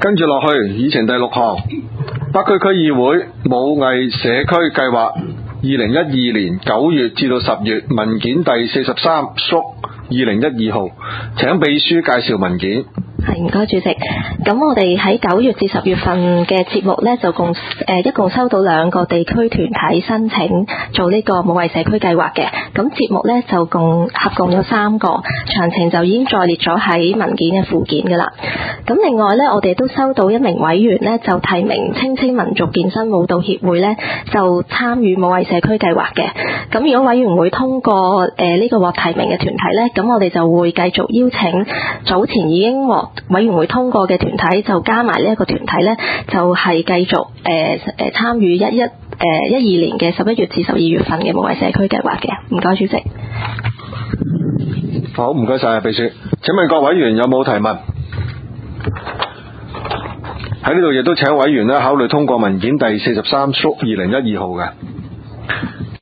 跟住落去，議程第6項，北區區議會武藝社區計劃2012年9月至到10月文件第43/2012號，請秘書介紹文件。 係，唔該主席。咁我哋喺9月至10月份嘅節目呢，就一共收到2個地區團體申請做呢個武藝社區計劃嘅。咁節目呢，就合共有3個，詳情就已經載列咗喺文件嘅附件㗎啦。咁另外呢，我哋都收到1名委員呢，就提名青青民族健身舞蹈協會呢，就參與武藝社區計劃嘅。咁如果委員會通過呢個獲提名嘅團體呢，咁我哋就會繼續邀請早前已經獲委員會通過嘅團體，就加埋呢一個團體呢，就係繼續參與12年嘅11月至12月份嘅武藝社區計劃嘅。唔該主席。 好，唔該晒秘書。請問各委員有冇提問？喺呢度亦都請委員考慮通過文件第43/2012號嘅。